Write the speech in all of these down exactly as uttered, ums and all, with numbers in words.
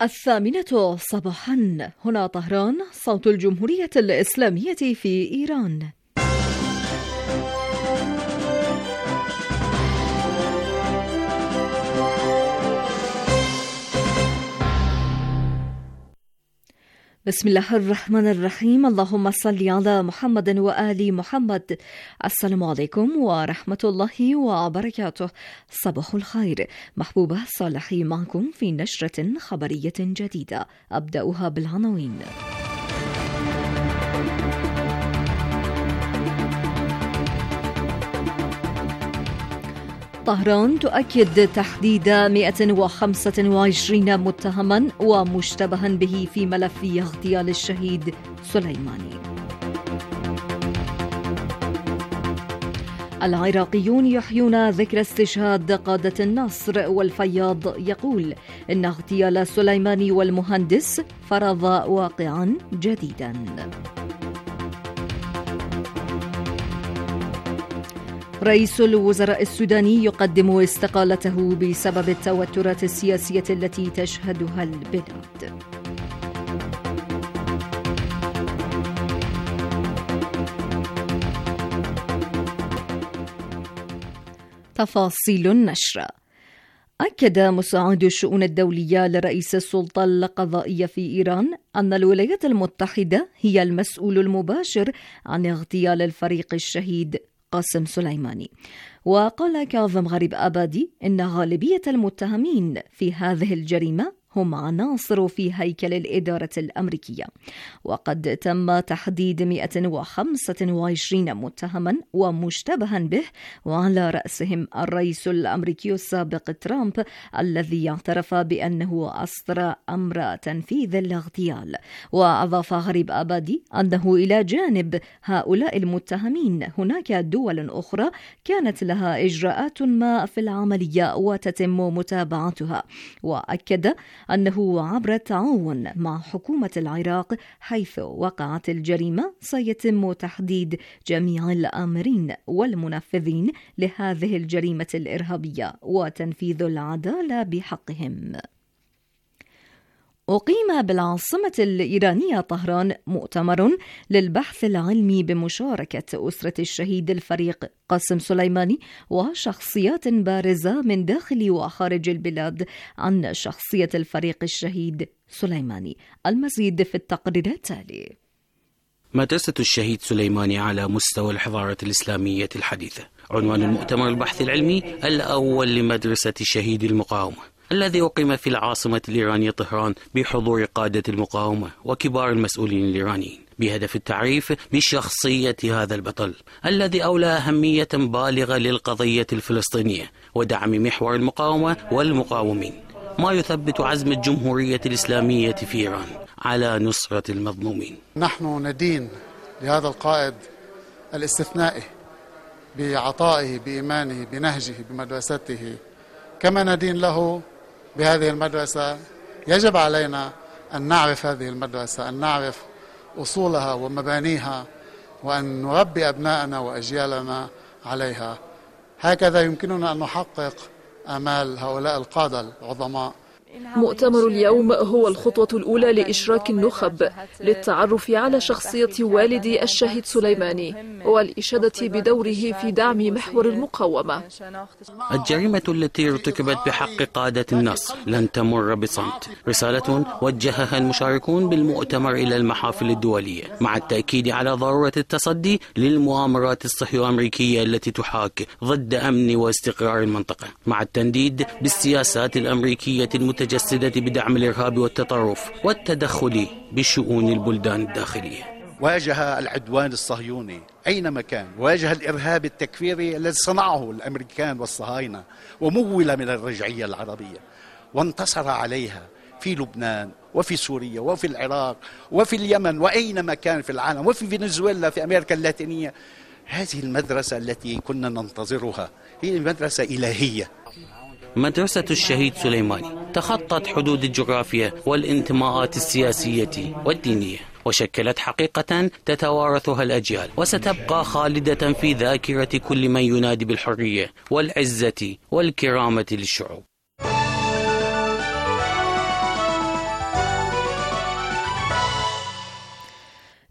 الثامنة صباحا، هنا طهران، صوت الجمهورية الإسلامية في إيران. بسم الله الرحمن الرحيم. اللهم صل على محمد وآل محمد. السلام عليكم ورحمة الله وبركاته. صباح الخير. محبوبة صالحي معكم في نشرة خبرية جديدة، أبدأها بالعناوين. طهران تؤكد تحديد مئة وخمسة وعشرين متهما ومشتبها به في ملف اغتيال الشهيد سليماني. العراقيون يحيون ذكرى استشهاد قادة النصر، والفياض يقول إن اغتيال سليماني والمهندس فرض واقعا جديدا. رئيس الوزراء السوداني يقدم استقالته بسبب التوترات السياسية التي تشهدها البلاد. تفاصيل النشر. أكد مساعد الشؤون الدولية لرئيس السلطة القضائية في إيران أن الولايات المتحدة هي المسؤول المباشر عن اغتيال الفريق الشهيد قاسم سليماني. وقال كاظم غريب أبادي إن غالبية المتهمين في هذه الجريمة هم عناصر في هيكل الإدارة الأمريكية، وقد تم تحديد مئة وخمسة وعشرين متهما ومشتبها به، وعلى رأسهم الرئيس الأمريكي السابق ترامب الذي اعترف بأنه أصدر أمر تنفيذ الاغتيال. وأضاف غريب أبادي أنه إلى جانب هؤلاء المتهمين هناك دول أخرى كانت لها إجراءات ما في العملية وتتم متابعتها، وأكد أنه عبر التعاون مع حكومة العراق حيث وقعت الجريمة سيتم تحديد جميع الآمرين والمنفذين لهذه الجريمة الإرهابية وتنفيذ العدالة بحقهم. أقيم بالعاصمة الإيرانية طهران مؤتمر للبحث العلمي بمشاركة أسرة الشهيد الفريق قاسم سليماني وشخصيات بارزة من داخل وخارج البلاد عن شخصية الفريق الشهيد سليماني. المزيد في التقرير التالي. مدرسة الشهيد سليماني على مستوى الحضارة الإسلامية الحديثة، عنوان المؤتمر البحث العلمي الأول لمدرسة شهيد المقاومة، الذي أقيم في العاصمة الإيرانية طهران بحضور قادة المقاومة وكبار المسؤولين الإيرانيين، بهدف التعريف بشخصية هذا البطل الذي أولى أهمية بالغة للقضية الفلسطينية ودعم محور المقاومة والمقاومين، ما يثبت عزم الجمهورية الإسلامية في إيران على نصرة المظلومين. نحن ندين لهذا القائد الاستثنائي بعطائه، بإيمانه، بنهجه، بمدرسته، كما ندين له بهذه المدرسة. يجب علينا أن نعرف هذه المدرسة، أن نعرف أصولها ومبانيها، وأن نربي أبناءنا وأجيالنا عليها. هكذا يمكننا أن نحقق آمال هؤلاء القادة العظماء. مؤتمر اليوم هو الخطوة الأولى لإشراك النخب للتعرف على شخصية والد الشهيد سليماني والإشادة بدوره في دعم محور المقاومة. الجريمة التي ارتكبت بحق قادة النصر لن تمر بصمت، رسالة وجهها المشاركون بالمؤتمر إلى المحافل الدولية، مع التأكيد على ضرورة التصدي للمؤامرات الصهيونية التي تحاك ضد أمن واستقرار المنطقة، مع التنديد بالسياسات الأمريكية المتجسدة بدعم الإرهاب والتطرف والتدخل بشؤون البلدان الداخلية. واجه العدوان الصهيوني أينما كان، واجه الإرهاب التكفيري الذي صنعه الأمريكان والصهاينة ومول من الرجعية العربية، وانتصر عليها في لبنان وفي سوريا وفي العراق وفي اليمن وأينما كان في العالم، وفي فنزويلا في أمريكا اللاتينية. هذه المدرسة التي كنا ننتظرها هي مدرسة إلهية. مدرسة الشهيد سليماني تخطت حدود الجغرافيا والانتماءات السياسية والدينية، وشكلت حقيقة تتوارثها الأجيال، وستبقى خالدة في ذاكرة كل من ينادي بالحرية والعزة والكرامة للشعوب.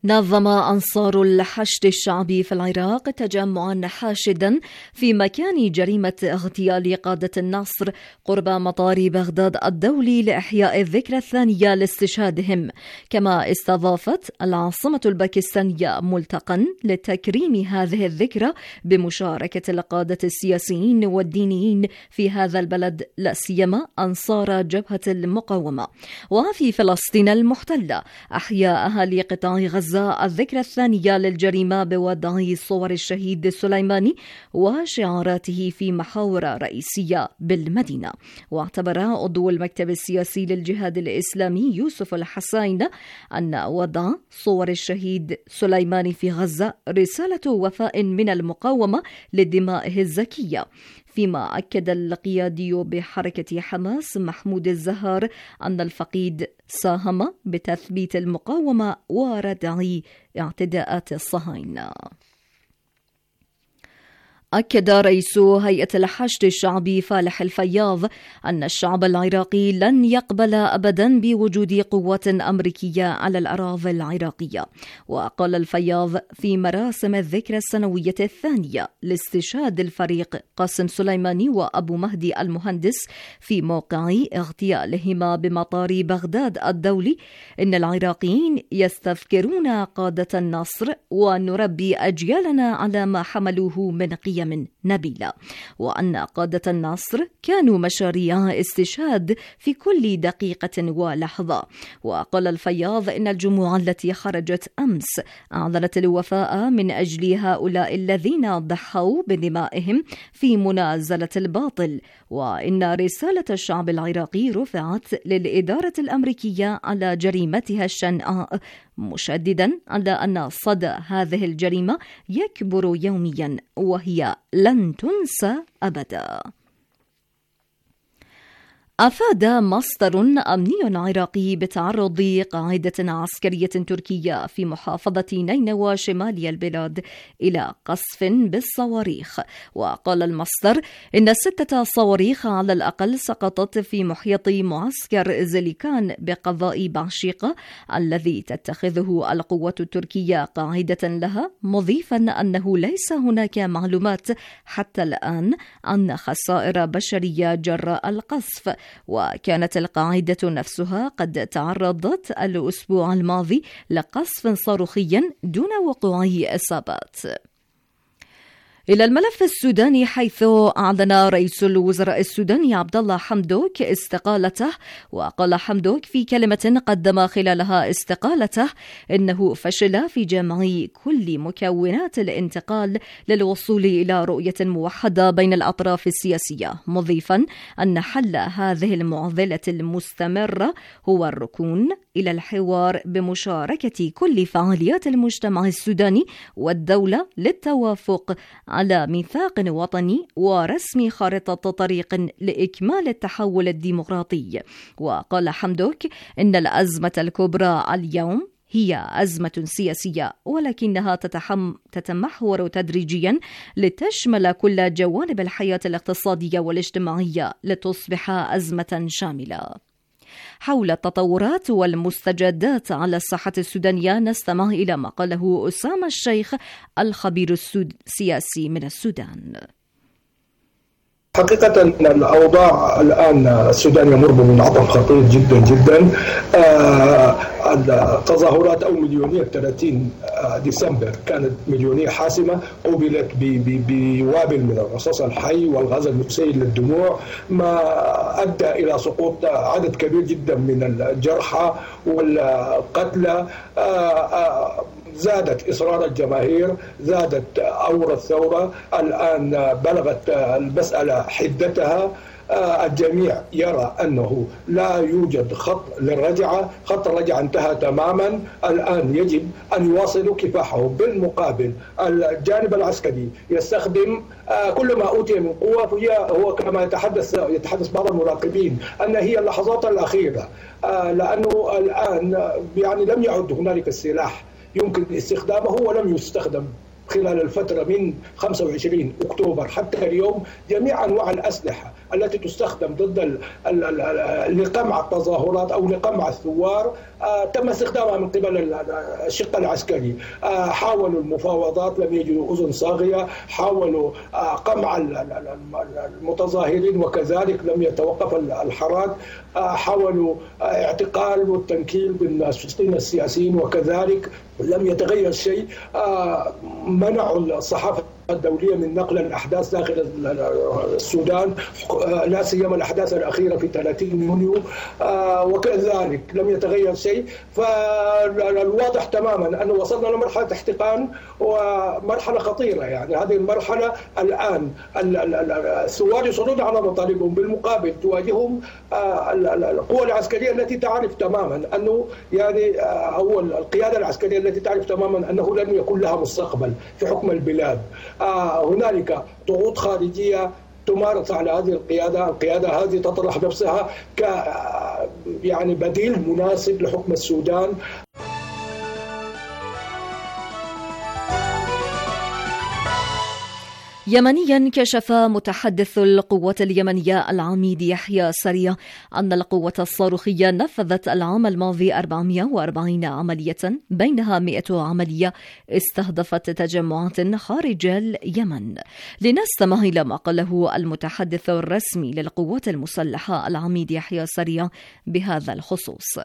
نظم أنصار الحشد الشعبي في العراق تجمعا حاشدا في مكان جريمة اغتيال قادة النصر قرب مطار بغداد الدولي لإحياء الذكرى الثانية لاستشهادهم، كما استضافت العاصمة الباكستانية ملتقى لتكريم هذه الذكرى بمشاركة القادة السياسيين والدينيين في هذا البلد، لا سيما أنصار جبهة المقاومة. وفي فلسطين المحتلة أحيا أهالي قطاع غزة الذكرى الثانية للجريمة بوضع صور الشهيد سليماني وشعاراته في محاور رئيسية بالمدينة. واعتبر عضو المكتب السياسي للجهاد الإسلامي يوسف الحسين أن وضع صور الشهيد سليماني في غزة رسالة وفاء من المقاومة لدمائه الزكية، فيما أكد القيادي بحركة حماس محمود الزهار أن الفقيد ساهم بتثبيت المقاومة وردع اعتداءات الصهاينة. أكد رئيس هيئة الحشد الشعبي فالح الفياض أن الشعب العراقي لن يقبل أبدا بوجود قوات أمريكية على الأراضي العراقية. وقال الفياض في مراسم الذكرى السنوية الثانية لاستشهاد الفريق قاسم سليماني وأبو مهدي المهندس في موقع اغتيالهما بمطار بغداد الدولي إن العراقيين يستذكرون قادة النصر ونربي أجيالنا على ما حملوه من قيم من نبيلة، وأن قادة النصر كانوا مشاريع استشهاد في كل دقيقة ولحظة. وقال الفياض إن الجموع التي خرجت أمس أعلنت الوفاء من أجل هؤلاء الذين ضحوا بدمائهم في منازلة الباطل، وإن رسالة الشعب العراقي رفعت للإدارة الأمريكية على جريمتها الشنعاء، مشددا على أن صدى هذه الجريمة يكبر يوميا وهي لن تنسى أبدا. أفاد مصدر أمني عراقي بتعرض قاعدة عسكرية تركية في محافظة نينوى شمالي البلاد إلى قصف بالصواريخ. وقال المصدر إن ستة صواريخ على الأقل سقطت في محيط معسكر زليكان بقضاء بعشيقة الذي تتخذه القوات التركية قاعدة لها، مضيفا أنه ليس هناك معلومات حتى الآن عن خسائر بشرية جراء القصف. وكانت القاعدة نفسها قد تعرضت الأسبوع الماضي لقصف صاروخي دون وقوع إصابات. إلى الملف السوداني، حيث أعلن رئيس الوزراء السوداني عبد الله حمدوك استقالته. وقال حمدوك في كلمة قدم خلالها استقالته إنه فشل في جمع كل مكونات الانتقال للوصول إلى رؤية موحدة بين الأطراف السياسية، مضيفا أن حل هذه المعضلة المستمرة هو الركون إلى الحوار بمشاركة كل فعاليات المجتمع السوداني والدولة للتوافق على ميثاق وطني ورسم خارطة طريق لإكمال التحول الديمقراطي. وقال حمدوك إن الأزمة الكبرى اليوم هي أزمة سياسية، ولكنها تتحم تتمحور تدريجيا لتشمل كل جوانب الحياة الاقتصادية والاجتماعية لتصبح أزمة شاملة. حول التطورات والمستجدات على الساحة السودانية نستمع إلى ما قاله أسامة الشيخ الخبير السياسي من السودان. حقيقة الأوضاع الآن السودان يمر بمنعطف خطير جدا جدا. التظاهرات أو مليونية ثلاثين ديسمبر كانت مليونية حاسمة، قوبلت بوابل من الرصاص الحي والغاز المسيل للدموع، ما أدى إلى سقوط عدد كبير جدا من الجرحى والقتلى. زادت إصرار الجماهير، زادت أور الثورة، الآن بلغت المسألة حدتها. الجميع يرى أنه لا يوجد خط للرجعة، خط الرجعة انتهى تماما. الآن يجب أن يواصلوا كفاحه. بالمقابل الجانب العسكري يستخدم كل ما أوتي من قوة، هو كما يتحدث يتحدث بعض المراقبين أن هي اللحظات الأخيرة، لأنه الآن يعني لم يعد هنالك السلاح يمكن استخدامه ولم يستخدم خلال الفترة من خمسة وعشرين أكتوبر حتى اليوم. جميع أنواع الأسلحة التي تستخدم ضد لقمع التظاهرات أو لقمع الثوار تم استخدامها من قبل الشق العسكري. حاولوا المفاوضات لم يجدوا أذن صاغية، حاولوا قمع المتظاهرين وكذلك لم يتوقف الحراك، حاولوا اعتقال والتنكيل بالناشطين السياسيين وكذلك لم يتغير شيء. منعوا الصحافة الدولية من نقل الأحداث داخل السودان، لا سيما الأحداث الأخيرة في ثلاثين يونيو، وكذلك لم يتغير شيء. فالواضح تماما أنه وصلنا لمرحلة احتقان ومرحلة خطيرة. يعني هذه المرحلة الآن الثوار يصلون على مطالبهم، بالمقابل تواجههم القوى العسكرية التي تعرف تماما أنه يعني أو القيادة العسكرية التي تعرف تماما أنه لن يكون لها مستقبل في حكم البلاد. هنالك ضغوط خارجية تمارس على هذه القيادة، القيادة هذه تطرح نفسها ك يعني بديل مناسب لحكم السودان. يمنيا، كشف متحدث القوات اليمنية العميد يحيى سريع أن القوة الصاروخية نفذت العام الماضي أربعمائة وأربعين عملية، بينها مئة عملية استهدفت تجمعات خارج اليمن. لنستمع إلى ما قاله المتحدث الرسمي للقوات المسلحة العميد يحيى سريع بهذا الخصوص.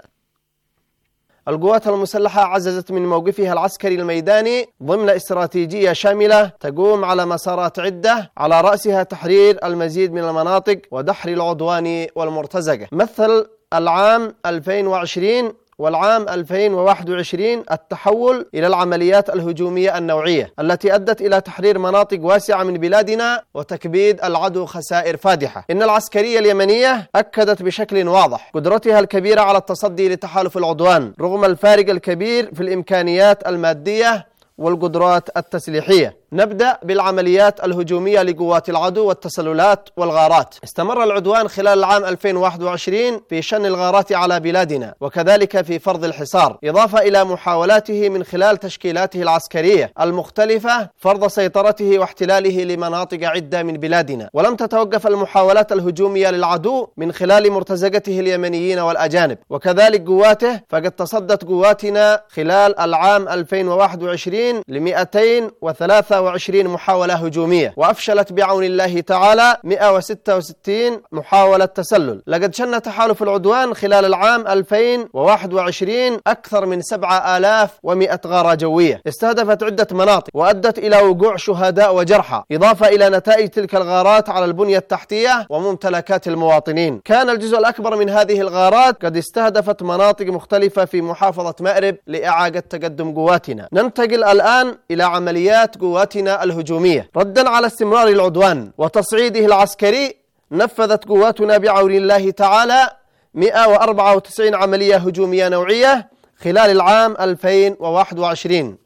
القوات المسلحة عززت من موقفها العسكري الميداني ضمن استراتيجية شاملة تقوم على مسارات عدة، على رأسها تحرير المزيد من المناطق ودحر العدوان والمرتزقة. مثل العام ألفين وعشرين والعام ألفين وواحد وعشرين التحول إلى العمليات الهجومية النوعية التي أدت إلى تحرير مناطق واسعة من بلادنا وتكبيد العدو خسائر فادحة. إن العسكرية اليمنية أكدت بشكل واضح قدرتها الكبيرة على التصدي لتحالف العدوان رغم الفارق الكبير في الإمكانيات المادية والقدرات التسليحية. نبدأ بالعمليات الهجومية لقوات العدو والتسللات والغارات. استمر العدوان خلال العام ألفين وواحد وعشرين في شن الغارات على بلادنا وكذلك في فرض الحصار، إضافة إلى محاولاته من خلال تشكيلاته العسكرية المختلفة فرض سيطرته واحتلاله لمناطق عدة من بلادنا. ولم تتوقف المحاولات الهجومية للعدو من خلال مرتزقته اليمنيين والأجانب وكذلك قواته، فقد تصدت قواتنا خلال العام ألفين وواحد وعشرين ل مئتين وثلاثة وعشرين محاولة هجومية، وأفشلت بعون الله تعالى مئة وستة وستين محاولة تسلل. لقد شن تحالف العدوان خلال العام ألفين وواحد وعشرين أكثر من سبعة آلاف ومئة غارة جوية استهدفت عدة مناطق وأدت إلى وقوع شهداء وجرحى، إضافة إلى نتائج تلك الغارات على البنية التحتية وممتلكات المواطنين. كان الجزء الأكبر من هذه الغارات قد استهدفت مناطق مختلفة في محافظة مأرب لإعادة تقدم قواتنا. ننتقل الآن إلى عمليات قوات الهجومية. ردا على استمرار العدوان وتصعيده العسكري، نفذت قواتنا بعون الله تعالى مئة وأربعة وتسعين عملية هجومية نوعية خلال العام ألفين وواحد وعشرين،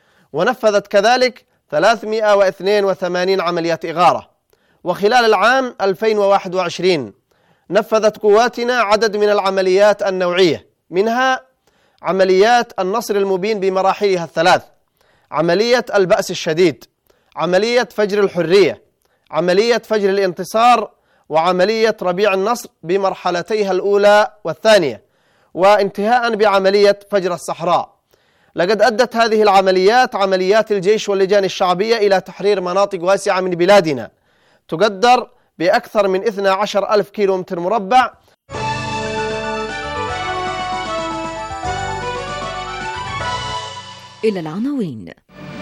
ونفذت كذلك ثلاثمئة واثنين وثمانين عملية إغارة. وخلال العام ألفين وواحد وعشرين نفذت قواتنا عدد من العمليات النوعية، منها عمليات النصر المبين بمراحلها الثلاث، عملية البأس الشديد، عملية فجر الحرية، عملية فجر الانتصار، وعملية ربيع النصر بمرحلتيها الأولى والثانية، وانتهاء بعملية فجر الصحراء. لقد أدت هذه العمليات عمليات الجيش واللجان الشعبية إلى تحرير مناطق واسعة من بلادنا تقدر بأكثر من اثني عشر ألف كيلومتر مربع. إلى العناوين.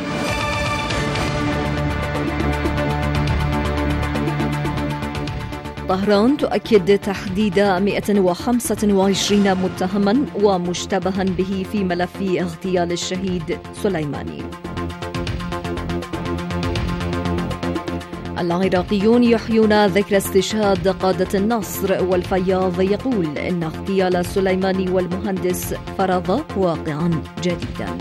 طهران تؤكد تحديد مئة وخمسة وعشرين متهما ومشتبها به في ملف اغتيال الشهيد سليماني. العراقيون يحيون ذكرى استشهاد قادة النصر، والفياض يقول إن اغتيال سليماني والمهندس فرض واقعا جديدا.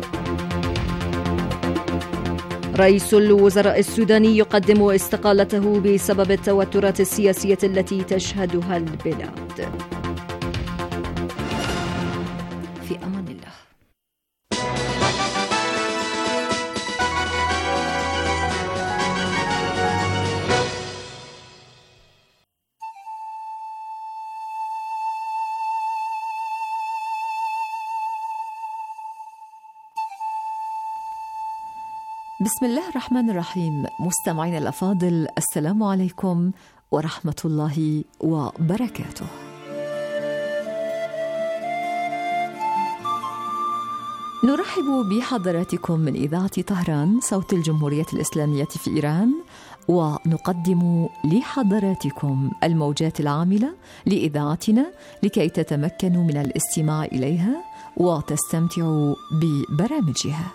رئيس الوزراء السوداني يقدم استقالته بسبب التوترات السياسية التي تشهدها البلاد. في أمان الله. بسم الله الرحمن الرحيم. مستمعين الأفاضل، السلام عليكم ورحمة الله وبركاته. نرحب بحضراتكم من إذاعة طهران صوت الجمهورية الإسلامية في إيران، ونقدم لحضراتكم الموجات العاملة لإذاعتنا لكي تتمكنوا من الاستماع إليها وتستمتعوا ببرامجها.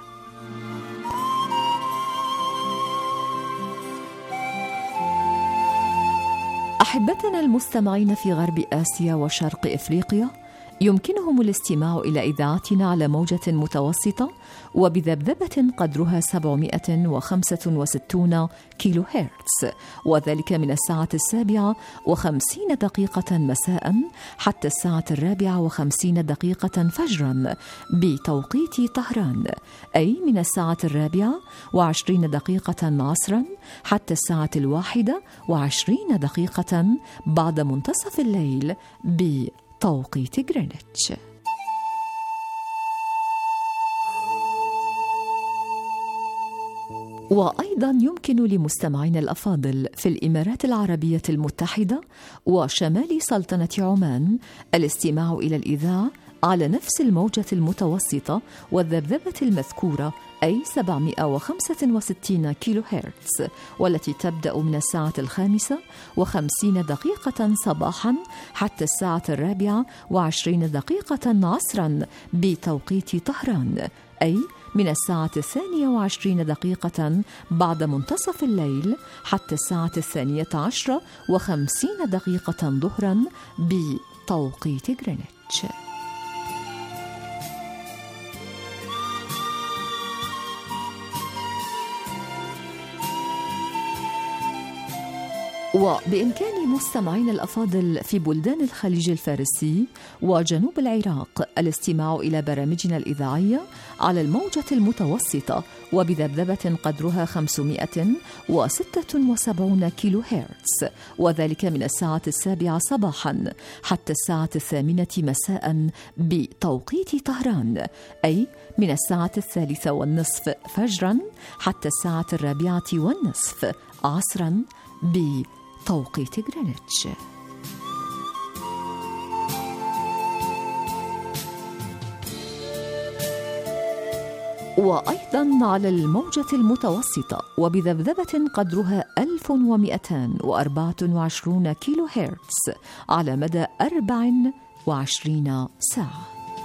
أحبتنا المستمعين في غرب آسيا وشرق إفريقيا، يمكنهم الاستماع إلى إذاعتنا على موجة متوسطة وبذبذبة قدرها سبعمائة وخمسة وستين كيلو هرتز، وذلك من الساعة السابعة وخمسين دقيقة مساء حتى الساعة الرابعة وخمسين دقيقة فجرا بتوقيت طهران، أي من الساعة الرابعة وعشرين دقيقة عصرا حتى الساعة الواحدة وعشرين دقيقة بعد منتصف الليل ب توقيت غرينتش. وأيضا يمكن لمستمعين الأفاضل في الإمارات العربية المتحدة وشمال سلطنة عمان الاستماع إلى الإذاعة على نفس الموجة المتوسطة والذبذبة المذكورة، أي سبعمائة وخمسة وستين كيلو هرتز، والتي تبدأ من الساعة الخامسة وخمسين دقيقة صباحا حتى الساعة الرابعة وعشرين دقيقة عصرا بتوقيت طهران، أي من الساعة الثانية وعشرين دقيقة بعد منتصف الليل حتى الساعة الثانية عشرة وخمسين دقيقة ظهرا بتوقيت غرينتش. وبإمكان مستمعين الأفاضل في بلدان الخليج الفارسي وجنوب العراق الاستماع إلى برامجنا الإذاعية على الموجة المتوسطة وبذبذبة قدرها خمسمائة وستة وسبعين كيلو هرتز، وذلك من الساعة السابعة صباحا حتى الساعة الثامنة مساء بتوقيت طهران، أي من الساعة الثالثة والنصف فجرا حتى الساعة الرابعة والنصف عصرا بتوقيت غرينتش. وأيضا على الموجة المتوسطة وبذبذبة قدرها ألف ومئتين وأربعة وعشرين كيلو هرتز على مدى أربع وعشرين ساعة.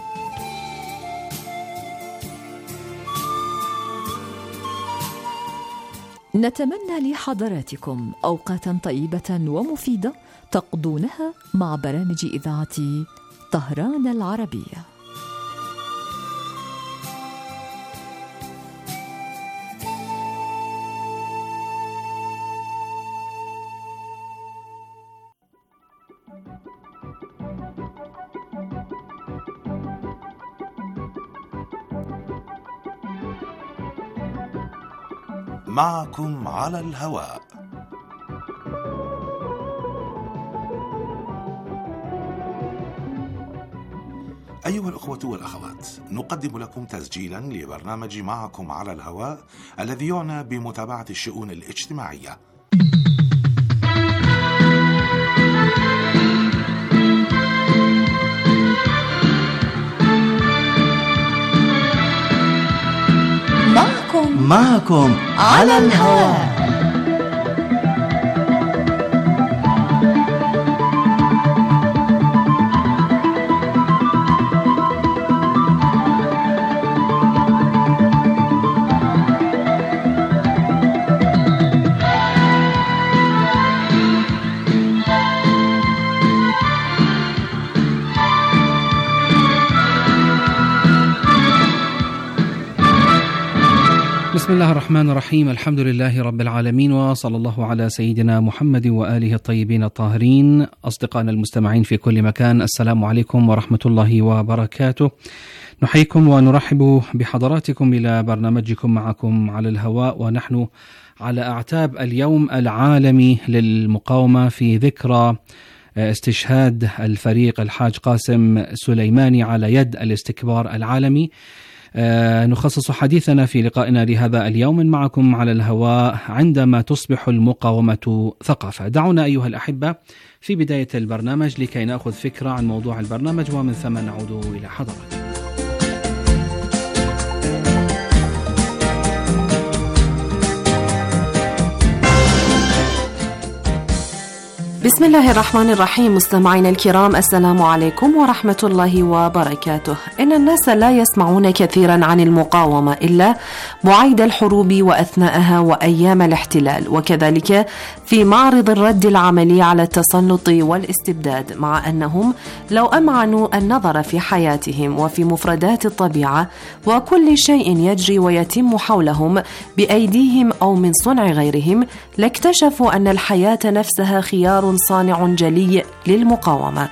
نتمنى لحضراتكم أوقاتا طيبة ومفيدة تقضونها مع برامج إذاعة طهران العربية. معكم على الهواء. أيها الأخوة والأخوات، نقدم لكم تسجيلا لبرنامج معكم على الهواء الذي يعنى بمتابعة الشؤون الاجتماعية. معكم معكم على الهواء. بسم الله الرحمن الرحيم. الحمد لله رب العالمين، وصلى الله على سيدنا محمد وآله الطيبين الطاهرين. أصدقائنا المستمعين في كل مكان، السلام عليكم ورحمة الله وبركاته. نحييكم ونرحب بحضراتكم إلى برنامجكم معكم على الهواء، ونحن على أعتاب اليوم العالمي للمقاومة في ذكرى استشهاد الفريق الحاج قاسم سليماني على يد الاستكبار العالمي. نخصص حديثنا في لقائنا لهذا اليوم معكم على الهواء عندما تصبح المقاومة ثقافة. دعونا أيها الأحبة في بداية البرنامج لكي نأخذ فكرة عن موضوع البرنامج ومن ثم نعود إلى حضراتكم. بسم الله الرحمن الرحيم. مستمعينا الكرام، السلام عليكم ورحمة الله وبركاته. إن الناس لا يسمعون كثيرا عن المقاومة إلا بعيد الحروب وأثناءها وأيام الاحتلال، وكذلك في معرض الرد العملي على التسلط والاستبداد، مع أنهم لو أمعنوا النظر في حياتهم وفي مفردات الطبيعة وكل شيء يجري ويتم حولهم بأيديهم أو من صنع غيرهم لاكتشفوا أن الحياة نفسها خيار صانع جلي للمقاومة.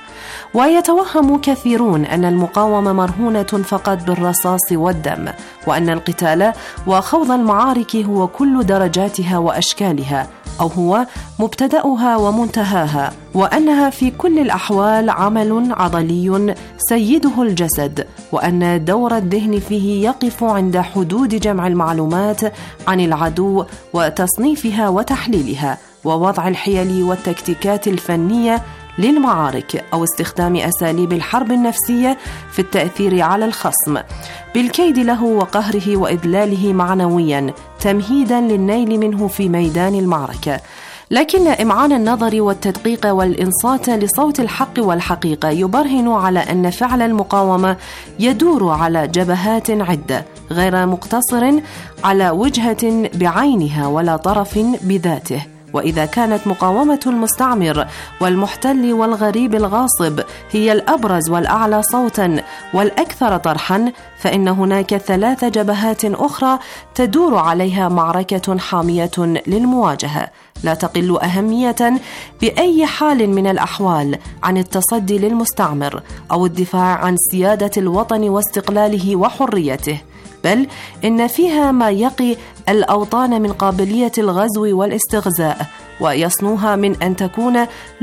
ويتوهم كثيرون أن المقاومة مرهونة فقط بالرصاص والدم، وأن القتال وخوض المعارك هو كل درجاتها وأشكالها، أو هو مبتدأها ومنتهاها، وأنها في كل الأحوال عمل عضلي سيده الجسد، وأن دور الذهن فيه يقف عند حدود جمع المعلومات عن العدو وتصنيفها وتحليلها، ووضع الحيل والتكتيكات الفنية للمعارك، أو استخدام أساليب الحرب النفسية في التأثير على الخصم بالكيد له وقهره وإذلاله معنويا تمهيدا للنيل منه في ميدان المعركة. لكن إمعان النظر والتدقيق والإنصات لصوت الحق والحقيقة يبرهن على أن فعل المقاومة يدور على جبهات عدة، غير مقتصر على وجهة بعينها ولا طرف بذاته. وإذا كانت مقاومة المستعمر والمحتل والغريب الغاصب هي الأبرز والأعلى صوتا والأكثر طرحا، فإن هناك ثلاث جبهات أخرى تدور عليها معركة حامية للمواجهة، لا تقل أهمية بأي حال من الأحوال عن التصدي للمستعمر أو الدفاع عن سيادة الوطن واستقلاله وحريته، بل إن فيها ما يقي الأوطان من قابلية الغزو والاستغزاء، ويصنوها من أن تكون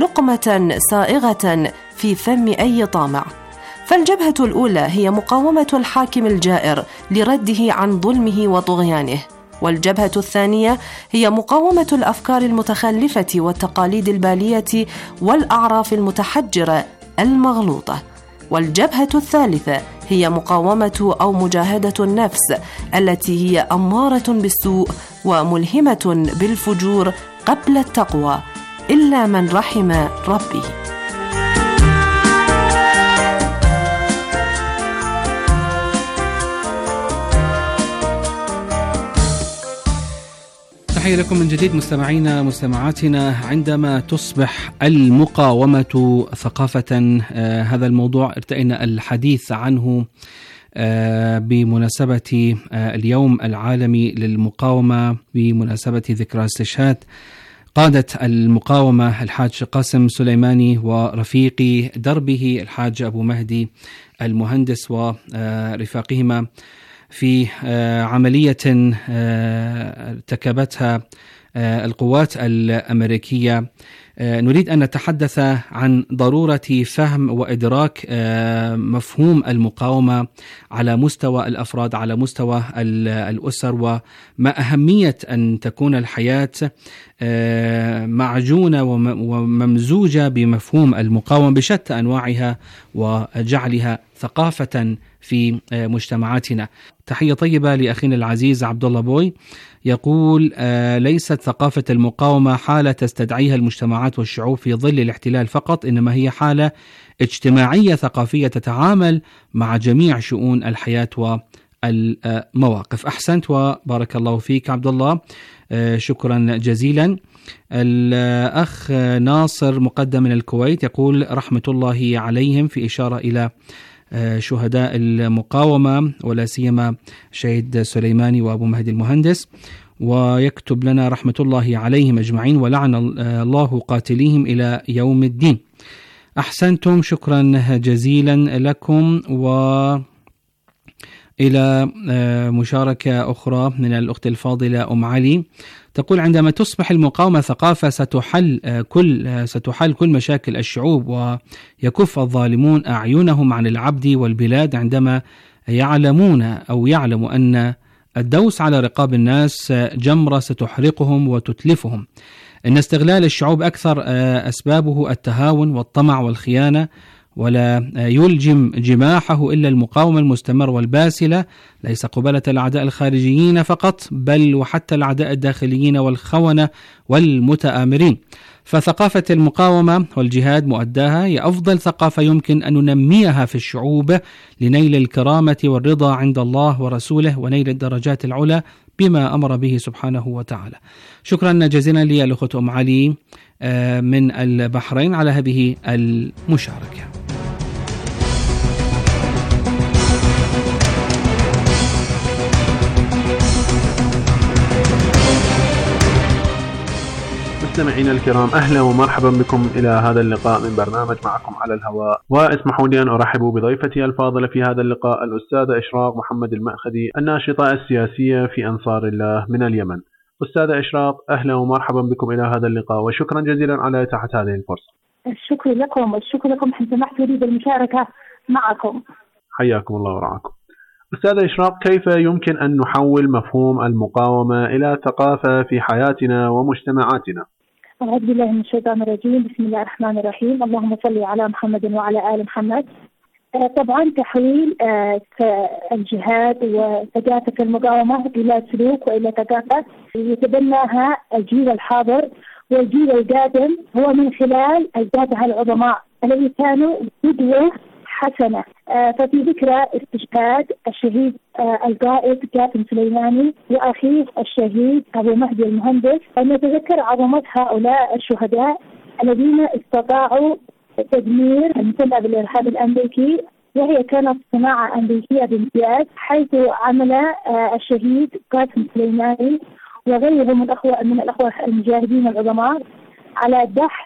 لقمة سائغة في فم أي طامع. فالجبهة الأولى هي مقاومة الحاكم الجائر لرده عن ظلمه وطغيانه، والجبهة الثانية هي مقاومة الأفكار المتخلفة والتقاليد البالية والأعراف المتحجرة المغلوطة، والجبهة الثالثة هي مقاومة أو مجاهدة النفس التي هي أمارة بالسوء وملهمة بالفجور قبل التقوى، إلا من رحم ربي. تحية لكم من جديد مستمعينا مستمعاتنا. عندما تصبح المقاومة ثقافة، آه هذا الموضوع ارتئينا الحديث عنه آه بمناسبة آه اليوم العالمي للمقاومة، بمناسبة ذكرى استشهاد قادة المقاومة الحاج قاسم سليماني ورفيق دربه الحاج أبو مهدي المهندس ورفاقهما في عملية ارتكبتها القوات الأمريكية. نريد أن نتحدث عن ضرورة فهم وإدراك مفهوم المقاومة على مستوى الأفراد، على مستوى الأسر، وما أهمية أن تكون الحياة معجونة وممزوجة بمفهوم المقاومة بشتى أنواعها وجعلها ثقافة في مجتمعاتنا. تحية طيبة لأخينا العزيز عبد الله بوي، يقول آه ليست ثقافة المقاومة حالة تستدعيها المجتمعات والشعوب في ظل الاحتلال فقط، إنما هي حالة اجتماعية ثقافية تتعامل مع جميع شؤون الحياة والمواقف. أحسنت وبارك الله فيك عبد الله، آه شكرا جزيلا. الأخ ناصر مقدم من الكويت يقول رحمة الله عليهم، في إشارة إلى شهداء المقاومة ولا سيما شهيد سليماني وأبو مهدي المهندس، ويكتب لنا رحمة الله عليهم أجمعين ولعن الله قاتليهم إلى يوم الدين. أحسنتم، شكرا جزيلا لكم. وإلى مشاركة أخرى من الأخت الفاضلة أم علي تقول عندما تصبح المقاومة ثقافة ستحل كل ستحل كل مشاكل الشعوب، ويكف الظالمون أعينهم عن العبد والبلاد عندما يعلمون أو يعلموا أن الدوس على رقاب الناس جمرة ستحرقهم وتتلفهم. إن استغلال الشعوب أكثر أسبابه التهاون والطمع والخيانة، ولا يلجم جماحه إلا المقاومة المستمر والباسلة، ليس قبلة الأعداء الخارجيين فقط بل وحتى الأعداء الداخليين والخونة والمتآمرين. فثقافة المقاومة والجهاد مؤداها هي أفضل ثقافة يمكن أن ننميها في الشعوب لنيل الكرامة والرضا عند الله ورسوله ونيل الدرجات العلى بما أمر به سبحانه وتعالى. شكرا جزيلا لي الأخوة أم علي من البحرين على هذه المشاركة. مستمعينا الكرام، أهلا ومرحبا بكم إلى هذا اللقاء من برنامج معكم على الهواء، واسمحوا لي أن أرحب بضيفتي الفاضلة في هذا اللقاء الأستاذة إشراق محمد المأخذي، الناشطة السياسية في أنصار الله من اليمن. أستاذة إشراق، أهلا ومرحبا بكم إلى هذا اللقاء، وشكرا جزيلا على إتاحة هذه الفرصة. الشكر لكم والشكر لكم حين سمحتوا لي بالمشاركة معكم. حياكم الله ورعاكم. أستاذة إشراق، كيف يمكن أن نحول مفهوم المقاومة إلى ثقافة في حياتنا ومجتمعاتنا؟ أعوذ بالله من الشيطان الرجيم، بسم الله الرحمن الرحيم، اللهم صل على محمد وعلى آل محمد. طبعا تحويل الجهاد وثقافة المقاومة إلى سلوك وإلى ثقافة يتبناها الجيل الحاضر والجيل القادم هو من خلال أجدادها العظماء الذين كانوا قدوة حسنة. ففي ذكرى استشهاد الشهيد القائد قاسم سليماني وأخيه الشهيد أبو مهدي المهندس، نتذكر عظمة هؤلاء الشهداء الذين استطاعوا تدمير المسلح بالإرهاب الأمريكي، وهي كانت صناعة أمريكية بامتياز، حيث عمل الشهيد قاسم سليماني وغيره من الأخوة من الأخوة المجاهدين العظماء على دحر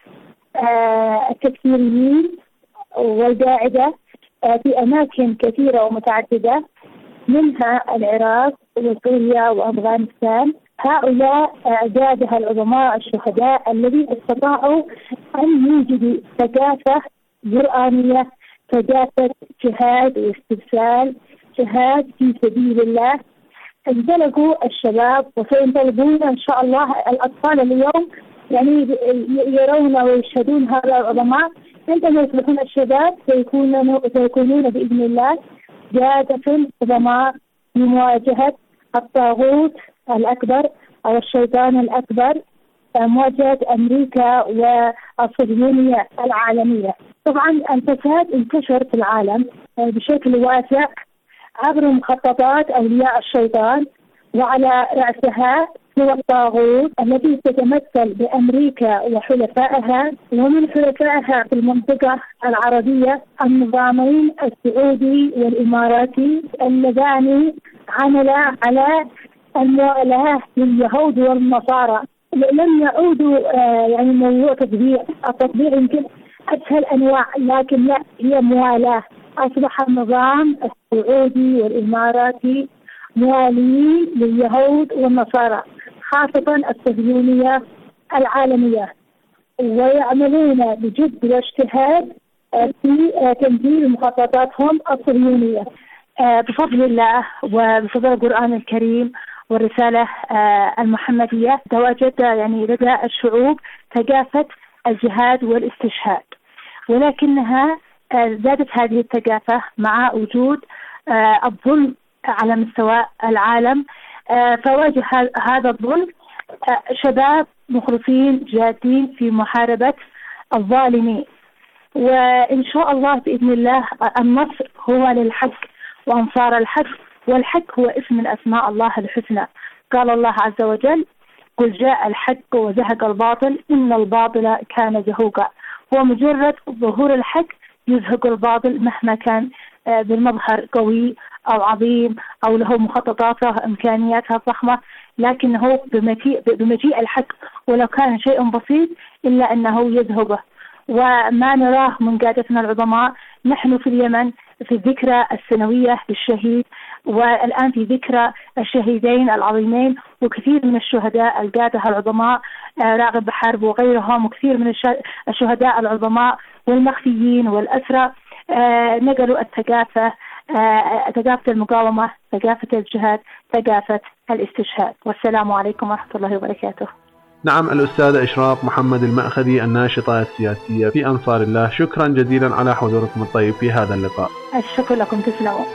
التكفيريين والقاعدة في أماكن كثيرة ومتعددة منها العراق وسوريا وأفغانستان. هؤلاء أجدادها العظماء الشهداء الذين استطاعوا أن يوجدوا ثقافة قرآنية، ثقافة جهاد واستبسال، جهاد في سبيل الله. انطلقوا الشباب وسينطلقون إن شاء الله الأطفال اليوم يعني يرون ويشهدون هؤلاء العظماء، عندما يصبحون الشباب سيكونون سيكونون بإذن الله قادة عظماء لمواجهة الطاغوت الأكبر أو الشيطان الأكبر، مواجهة أمريكا والصهيونية العالمية. طبعا الفساد انتشر في العالم بشكل واسع عبر مخططات أولياء الشيطان، وعلى رأسها هو الطاغوت الذي تتمثل بأمريكا وحلفائها، ومن حلفائها في المنطقة العربية النظامين السعودي والإماراتي اللذان عملا على الموالاة لليهود والنصارى. لم يعودوا يعني موضوع تطبيع، التطبيع يمكن أسهل أنواع، لكن لا، هي موالاة. أصبح النظام السعودي والإماراتي موالين لليهود والنصارى، خاصة الصهيونية العالمية، ويعملون بجد واجتهاد في تنفيذ مخططاتهم الصهيونية. بفضل الله وبفضل القرآن الكريم والرسالة المحمدية تواجد يعني لدى الشعوب ثقافة الجهاد والاستشهاد، ولكنها زادت هذه الثقافة مع وجود الظلم على مستوى العالم. فواجه هذا الظلم شباب مخلصين جادين في محاربة الظالمين، وإن شاء الله بإذن الله النصر هو للحق وأنصار الحق، والحق هو اسم من أسماء الله الحسنى. قال الله عز وجل: قل جاء الحق وزهق الباطل إن الباطل كان زهوقا. هو مجرد ظهور الحق يزهق الباطل مهما كان بالمظهر قوي أو عظيم أو له مخططاته إمكانياتها ضخمة، لكنه بمجيء, بمجيء الحق ولو كان شيء بسيط إلا أنه يذهبه. وما نراه من قادتنا العظماء، نحن في اليمن في الذكرى السنوية للشهيد، والآن في ذكرى الشهيدين العظيمين، وكثير من الشهداء القادة العظماء راغب بحرب وغيرهم، وكثير من الشهداء العظماء والمخفيين والأسرى نقلوا الثقافة ثقافة المقاومة، ثقافة الجهاد، ثقافة الاستشهاد. والسلام عليكم ورحمة الله وبركاته. نعم، الأستاذة إشراق محمد المأخذي الناشطة السياسية في أنصار الله، شكرا جزيلا على حضوركم الطيب في هذا اللقاء. الشكر لكم، تسلموا.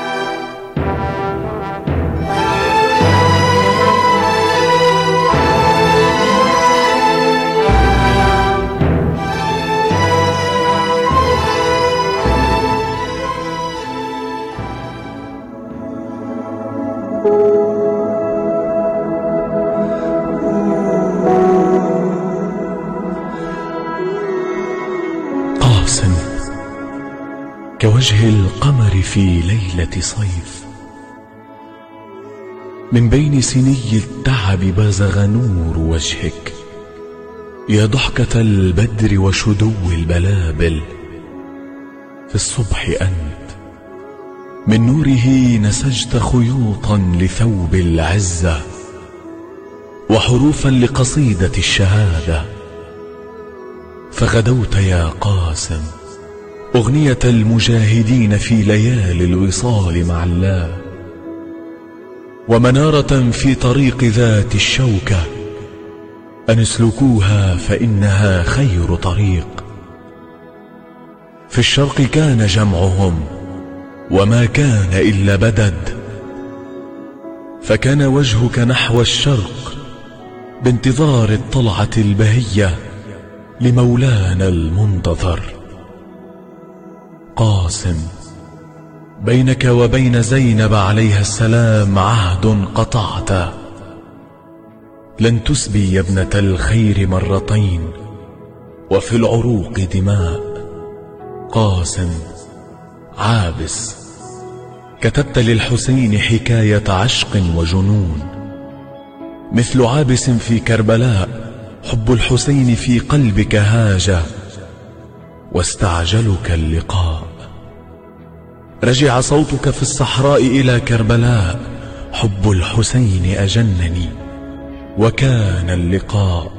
قاسم كوجه القمر في ليلة صيف، من بين سني التعب بازغ نور وجهك، يا ضحكة البدر وشدو البلابل. في الصبح أنت من نوره نسجت خيوطا لثوب العزة، وحروفا لقصيدة الشهادة. فغدوت يا قاسم أغنية المجاهدين في ليالي الوصال مع الله، ومنارة في طريق ذات الشوكة أن اسلكوها فإنها خير طريق. في الشرق كان جمعهم وما كان إلا بدد، فكان وجهك نحو الشرق بانتظار الطلعة البهية لمولانا المنتظر. قاسم بينك وبين زينب عليها السلام عهد قطعت، لن تسبي يا ابنة الخير مرتين وفي العروق دماء. قاسم عابس كتبت للحسين حكاية عشق وجنون، مثل عابس في كربلاء حب الحسين في قلبك هاج، واستعجلك اللقاء. رجع صوتك في الصحراء إلى كربلاء، حب الحسين أجنني وكان اللقاء.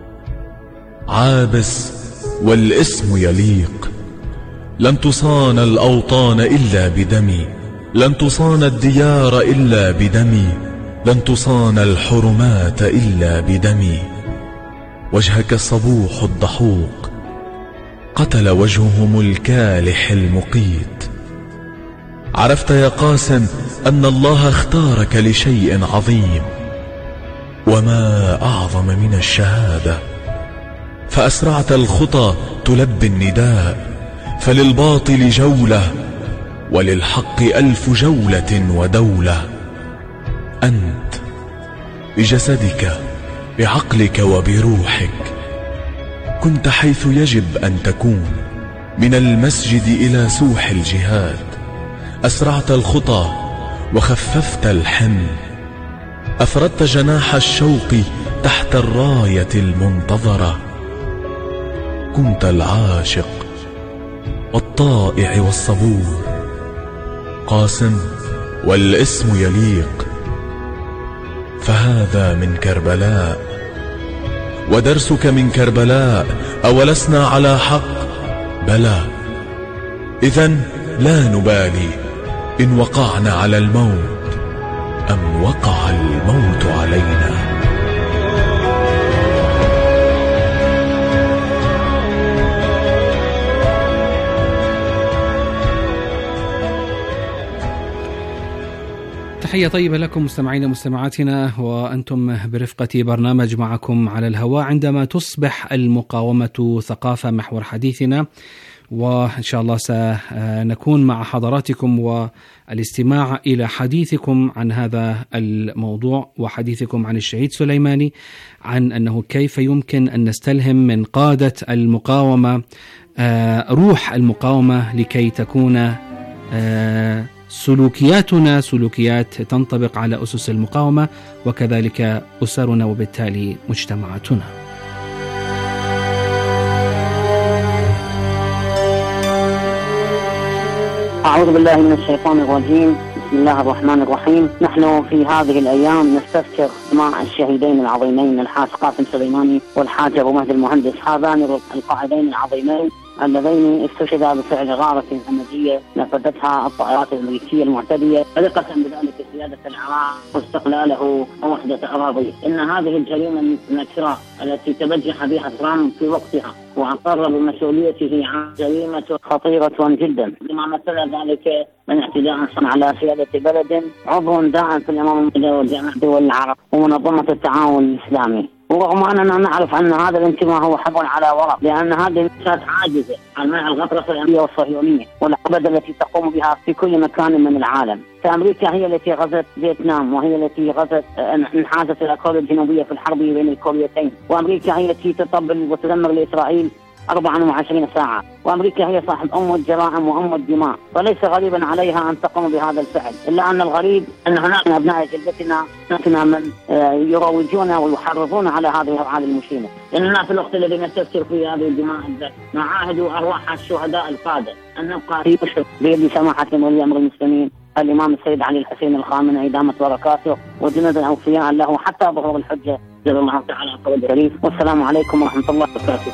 عابس والاسم يليق، لن تصان الأوطان إلا بدمي، لن تصان الديار إلا بدمي، لن تصان الحرمات إلا بدمي. وجهك الصبوح الضحوك قتل وجههم الكالح المقيت. عرفت يا قاسم أن الله اختارك لشيء عظيم، وما أعظم من الشهادة. فأسرعت الخطى تلبي النداء، فللباطل جولة وللحق ألف جولة ودولة. أنت بجسدك بعقلك وبروحك كنت حيث يجب أن تكون، من المسجد إلى سوح الجهاد. أسرعت الخطى وخففت الحمل، أفردت جناح الشوق تحت الراية المنتظرة. كنت العاشق والطائع والصبور. قاسم والاسم يليق، فهذا من كربلاء ودرسك من كربلاء. أولسنا على حق؟ بلى. إذن لا نبالي إن وقعنا على الموت أم وقع الموت علينا. تحية طيبة لكم مستمعينا ومستمعاتنا، وأنتم برفقة برنامج معكم على الهواء، عندما تصبح المقاومة ثقافة محور حديثنا. وإن شاء الله سنكون مع حضراتكم والاستماع إلى حديثكم عن هذا الموضوع، وحديثكم عن الشهيد سليماني، عن أنه كيف يمكن أن نستلهم من قادة المقاومة روح المقاومة لكي تكون سلوكياتنا سلوكيات تنطبق على أسس المقاومة، وكذلك أسرنا وبالتالي مجتمعاتنا. أعوذ بالله من الشيطان الرجيم. بسم الله الرحمن الرحيم. نحن في هذه الأيام نستذكر مع الشهيدين العظيمين الحاج قاسم سليماني والحاج أبو مهدي المهندس، هذان القائدين العظيمين اللذين استشهدا بفعل غارة همجية نفذتها الطائرات الأمريكية المعتدية طريقة بذلك سيادة العراق واستقلاله ووحدة أراضيه. إن هذه الجريمة النكراء التي تبجح بها ترامب في وقتها وأقر بمسؤوليته عن جريمة خطيرة جدا لما مثل ذلك من اعتداء على سيادة بلد عضو داعم في الأمم المتحدة وجامعة دول العرب ومنظمة التعاون الإسلامي. ورغم أننا نعرف أن هذا الانتماء هو حب على ورق، لأن هذه المؤسسات عاجزة عن منع الغطرسة الأمريكية والصهيونية والعبث التي تقوم بها في كل مكان من العالم. فأمريكا هي التي غزت فيتنام، وهي التي غزت انحازت إلى كوريا الجنوبية في الحرب بين الكوريتين، وأمريكا هي التي تطبل وتدمر لإسرائيل أربعة وعشرين ساعة، وأمريكا هي صاحب أم الجرائم وأم الدماء، فليس غريبا عليها أن تقوم بهذا الفعل. إلا أن الغريب أن هناك من أبناء جلدتنا من يروجون ويحرضون على هذه الأفعال المشينة. لأننا في الوقت الذي نستفسر فيه هذه الدماء نعاهد أرواح الشهداء القادة أن نبقى في مشرف بيد سماحة ولي أمر المسلمين الإمام السيد علي الحسين الخامنئي دامت بركاته وجنود أوفياء له حتى ظهور الحجة جل الله تعالى قول الشريف. والسلام عليكم ورحمة الله وبركاته.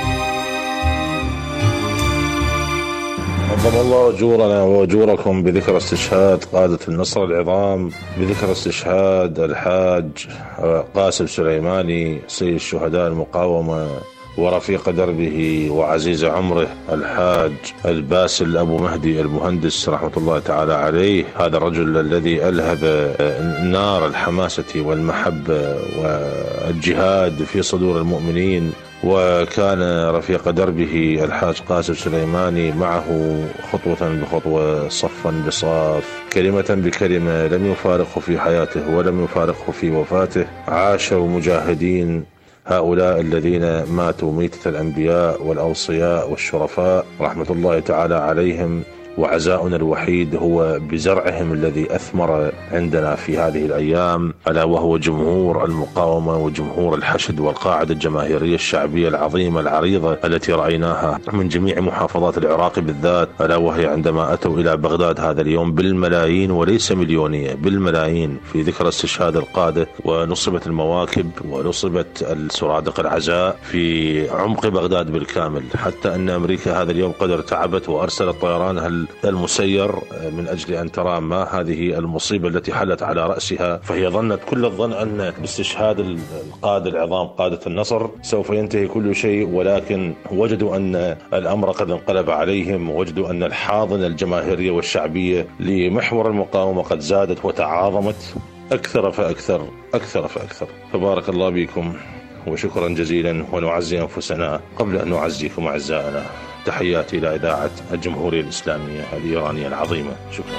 عظم الله أجورنا وأجوركم بذكر استشهاد قادة النصر العظام، بذكر استشهاد الحاج قاسم سليماني سيد الشهداء المقاومة ورفيق دربه وعزيز عمره الحاج الباسل أبو مهدي المهندس رحمة الله تعالى عليه. هذا الرجل الذي ألهب نار الحماسة والمحبة والجهاد في صدور المؤمنين، وكان رفيق دربه الحاج قاسم سليماني معه خطوة بخطوة صفا بصاف كلمة بكلمة، لم يفارقه في حياته ولم يفارقه في وفاته. عاشوا مجاهدين هؤلاء الذين ماتوا ميتة الأنبياء والأوصياء والشرفاء رحمة الله تعالى عليهم، وعزاؤنا الوحيد هو بزرعهم الذي أثمر عندنا في هذه الأيام، ألا وهو جمهور المقاومة وجمهور الحشد والقاعدة الجماهيرية الشعبية العظيمة العريضة التي رأيناها من جميع محافظات العراق بالذات، ألا وهي عندما أتوا إلى بغداد هذا اليوم بالملايين وليس مليونية، بالملايين في ذكرى استشهاد القادة، ونصبت المواكب ونصبت السرادق العزاء في عمق بغداد بالكامل، حتى أن أمريكا هذا اليوم قد ارتعبت وأرسلت طيرانها المسير من أجل أن ترى ما هذه المصيبة التي حلت على رأسها، فهي ظنت كل الظن أن باستشهاد القادة العظام قادة النصر سوف ينتهي كل شيء، ولكن وجدوا أن الأمر قد انقلب عليهم، وجدوا أن الحاضنة الجماهيرية والشعبية لمحور المقاومة قد زادت وتعاظمت أكثر فأكثر أكثر فأكثر. فبارك الله بكم وشكرا جزيلا، ونعزي أنفسنا قبل أن نعزيكم أعزائنا. تحياتي إلى إذاعة الجمهورية الإسلامية الإيرانية العظيمة. شكرا.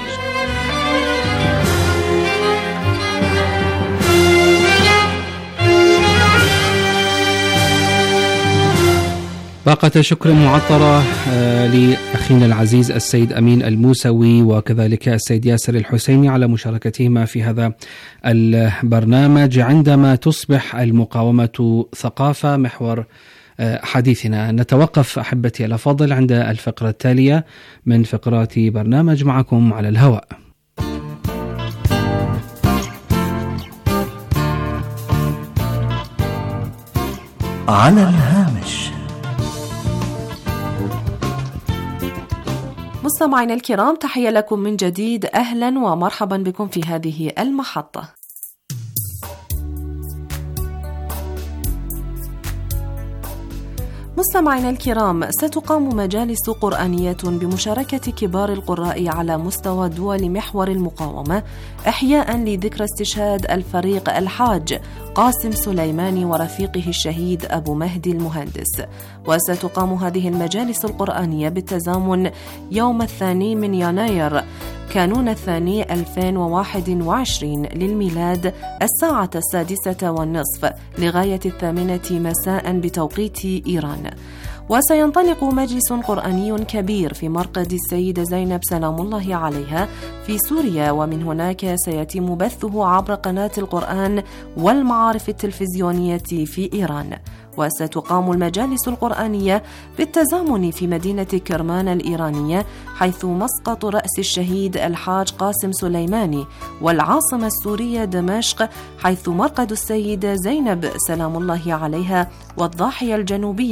باقة شكر معطرة لأخينا العزيز السيد أمين الموسوي وكذلك السيد ياسر الحسيني على مشاركتهما في هذا البرنامج. عندما تصبح المقاومة ثقافة محور حديثنا، نتوقف أحبتي الأفاضل عند الفقرة التالية من فقرات برنامج معكم على الهواء. على الهامش. مستمعينا الكرام، تحية لكم من جديد، أهلا ومرحبا بكم في هذه المحطة. مستمعينا الكرام، ستقام مجالس قرآنية بمشاركة كبار القراء على مستوى دول محور المقاومة إحياء لذكرى استشهاد الفريق الحاج قاسم سليماني ورفيقه الشهيد أبو مهدي المهندس. وستقام هذه المجالس القرآنية بالتزامن يوم الثاني من يناير كانون الثاني ألفين وواحد وعشرين للميلاد الساعة السادسة والنصف لغاية الثامنة مساء بتوقيت إيران. وسينطلق مجلس قرآني كبير في مرقد السيدة زينب سلام الله عليها في سوريا، ومن هناك سيتم بثه عبر قناة القرآن والمعارف التلفزيونية في إيران. وستقام المجالس القرآنية بالتزامن في مدينة كرمان الإيرانية حيث مسقط رأس الشهيد الحاج قاسم سليماني، والعاصمة السورية دمشق حيث مرقد السيدة زينب سلام الله عليها، والضاحية الجنوبية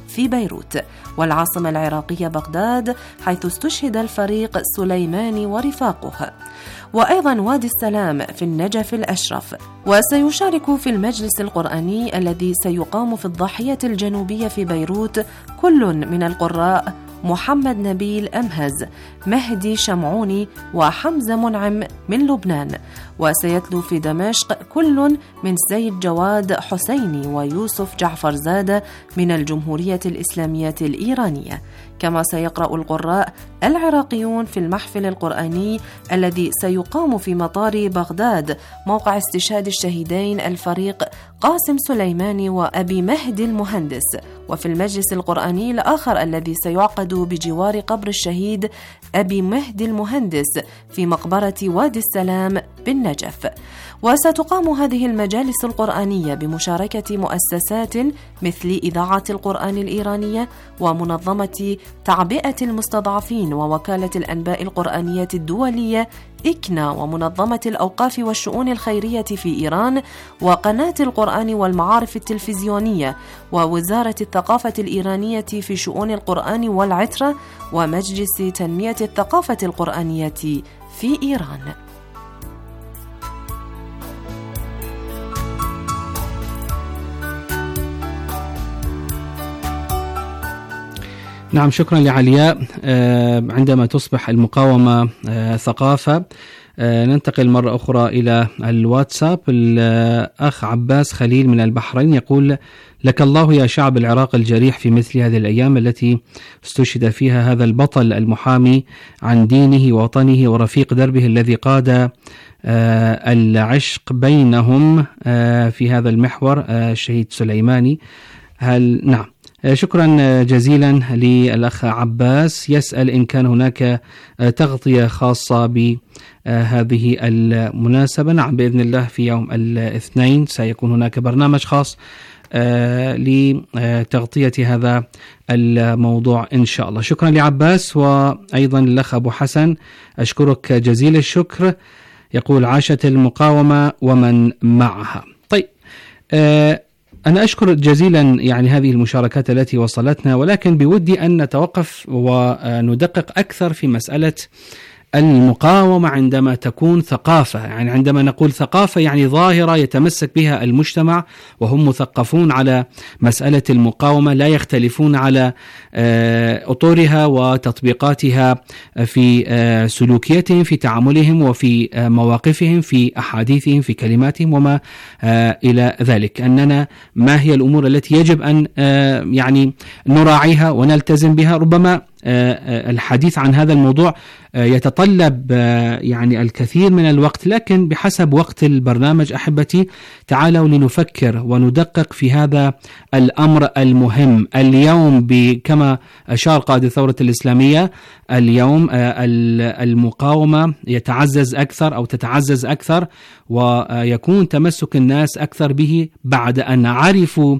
في بيروت، والعاصمة العراقية بغداد حيث استشهد الفريق سليماني ورفاقه، وأيضا وادي السلام في النجف الأشرف. وسيشارك في المجلس القرآني الذي سيقام في الضاحية الجنوبية في بيروت كل من القراء محمد نبيل أمهز، مهدي شمعوني، وحمزة منعم من لبنان. وسيتلو في دمشق كل من سيد جواد حسيني ويوسف جعفر زادة من الجمهورية الإسلامية الإيرانية. كما سيقرأ القراء العراقيون في المحفل القرآني الذي سيقام في مطار بغداد موقع استشهاد الشهيدين الفريق قاسم سليماني وأبي مهدي المهندس. وفي المجلس القرآني الآخر الذي سيعقد بجوار قبر الشهيد أبي مهدي المهندس في مقبرة وادي السلام بالنجف. وستقام هذه المجالس القرآنية بمشاركة مؤسسات مثل إذاعة القرآن الإيرانية ومنظمة تعبئة المستضعفين ووكالة الأنباء القرآنية الدولية إكنا ومنظمة الأوقاف والشؤون الخيرية في إيران وقناة القرآن والمعارف التلفزيونية ووزارة الثقافة الإيرانية في شؤون القرآن والعترة ومجلس تنمية الثقافة القرآنية في إيران. نعم، شكرا لعلياء. عندما تصبح المقاومة ثقافة، ننتقل مرة أخرى إلى الواتساب. الأخ عباس خليل من البحرين يقول: لك الله يا شعب العراق الجريح في مثل هذه الأيام التي استشهد فيها هذا البطل المحامي عن دينه ووطنه ورفيق دربه الذي قاد العشق بينهم في هذا المحور، الشهيد سليماني. هل نعم شكرا جزيلا للأخ عباس. يسأل إن كان هناك تغطية خاصة بهذه المناسبة. نعم، بإذن الله في يوم الاثنين سيكون هناك برنامج خاص لتغطية هذا الموضوع إن شاء الله. شكرا لعباس. وأيضا الأخ أبو حسن أشكرك جزيل الشكر، يقول: عاشت المقاومة ومن معها. طيب، أه أنا أشكر جزيلا يعني هذه المشاركات التي وصلتنا، ولكن بودي أن نتوقف وندقق أكثر في مسألة المقاومة عندما تكون ثقافة. يعني عندما نقول ثقافة يعني ظاهرة يتمسك بها المجتمع وهم مثقفون على مسألة المقاومة، لا يختلفون على أطورها وتطبيقاتها في سلوكياتهم، في تعاملهم، وفي مواقفهم، في أحاديثهم، في كلماتهم، وما إلى ذلك. أننا ما هي الأمور التي يجب أن يعني نراعيها ونلتزم بها. ربما الحديث عن هذا الموضوع يتطلب يعني الكثير من الوقت، لكن بحسب وقت البرنامج أحبتي تعالوا لنفكر وندقق في هذا الأمر المهم. اليوم كما أشار قائد الثورة الإسلامية، اليوم المقاومة يتعزز أكثر أو تتعزز أكثر، ويكون تمسك الناس أكثر به بعد أن عرفوا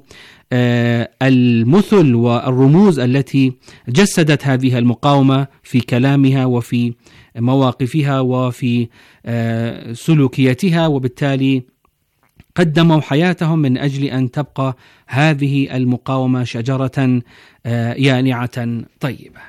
المثل والرموز التي جسدت هذه المقاومة في كلامها وفي مواقفها وفي سلوكياتها، وبالتالي قدموا حياتهم من أجل أن تبقى هذه المقاومة شجرة يانعة طيبة.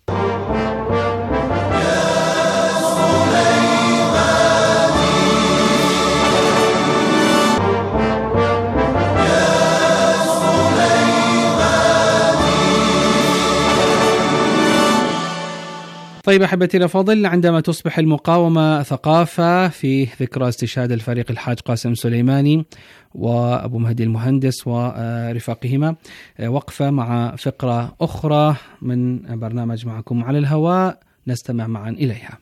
طيب أحبتي الأفاضل، عندما تصبح المقاومة ثقافة في ذكرى استشهاد الفريق الحاج قاسم سليماني وأبو مهدي المهندس ورفاقهما، وقفة مع فقرة أخرى من برنامج معكم على الهواء نستمع معا إليها.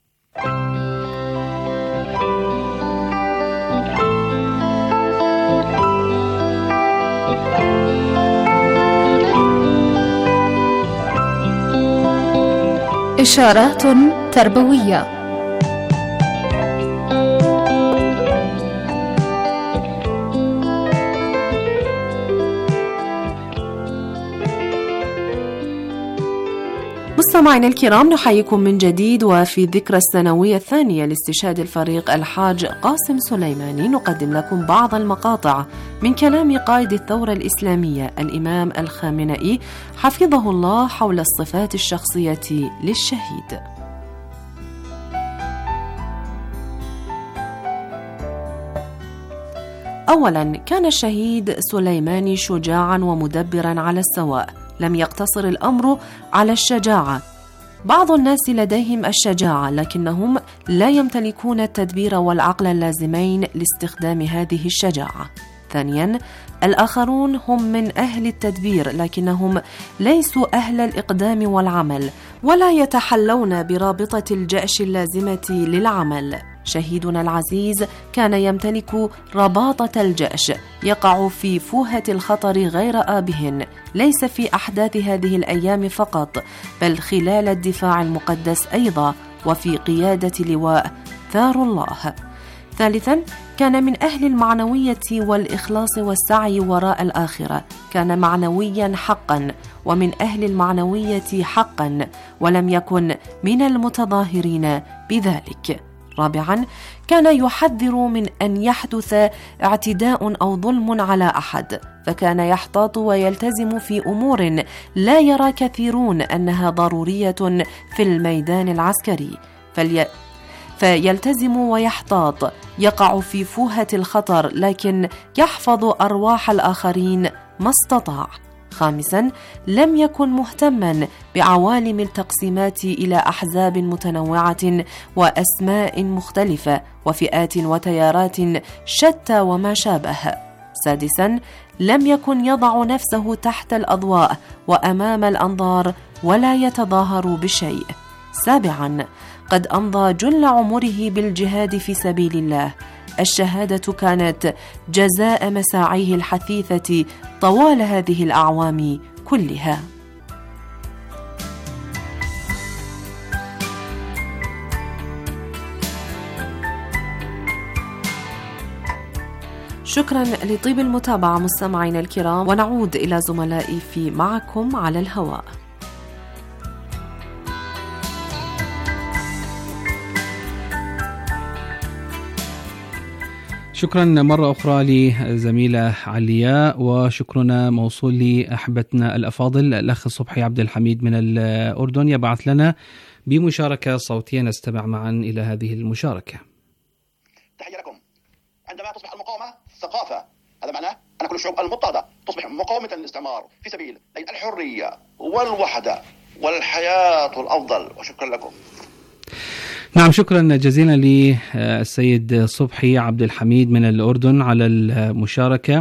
إشارات تربوية. مستمعينا الكرام، نحييكم من جديد، وفي ذكرى السنوية الثانية لاستشهاد الفريق الحاج قاسم سليماني نقدم لكم بعض المقاطع من كلام قائد الثورة الإسلامية الإمام الخامنئي حفظه الله حول الصفات الشخصية للشهيد. أولا، كان الشهيد سليماني شجاعا ومدبرا على السواء، لم يقتصر الأمر على الشجاعة. بعض الناس لديهم الشجاعة لكنهم لا يمتلكون التدبير والعقل اللازمين لاستخدام هذه الشجاعة. ثانيا، الآخرون هم من أهل التدبير لكنهم ليسوا أهل الإقدام والعمل، ولا يتحلون برابطة الجأش اللازمة للعمل. شهيدنا العزيز كان يمتلك رباطة الجأش، يقع في فوهة الخطر غير آبه، ليس في أحداث هذه الأيام فقط، بل خلال الدفاع المقدس أيضا، وفي قيادة لواء ثار الله. ثالثا، كان من أهل المعنوية والإخلاص والسعي وراء الآخرة، كان معنويا حقا ومن أهل المعنوية حقا، ولم يكن من المتظاهرين بذلك. رابعا، كان يحذر من أن يحدث اعتداء أو ظلم على أحد، فكان يحتاط ويلتزم في أمور لا يرى كثيرون أنها ضرورية في الميدان العسكري، فلي... فيلتزم ويحتاط، يقع في فوهة الخطر لكن يحفظ أرواح الآخرين ما استطاع. خامسا، لم يكن مهتما بعوالم التقسيمات إلى أحزاب متنوعة وأسماء مختلفة وفئات وتيارات شتى وما شابه. سادسا، لم يكن يضع نفسه تحت الأضواء وأمام الأنظار ولا يتظاهر بشيء. سابعا، قد أمضى جل عمره بالجهاد في سبيل الله. الشهادة كانت جزاء مساعيه الحثيثة طوال هذه الأعوام كلها. شكرا لطيب المتابعة مستمعينا الكرام، ونعود إلى زملائي في معكم على الهواء. شكرا مرة أخرى لزميلة علياء، وشكرنا موصول لأحبتنا الأفاضل الأخ صبحي عبد الحميد من الأردن، يبعث لنا بمشاركة صوتية نستمع معا إلى هذه المشاركة. تحية لكم. عندما تصبح المقاومة ثقافة، هذا معناه أن كل الشعوب المضطهدة تصبح مقاومة للاستعمار في سبيل الحرية والوحدة والحياة الأفضل. وشكرا لكم. نعم، شكرا جزيلا للسيد صبحي عبد الحميد من الأردن على المشاركة.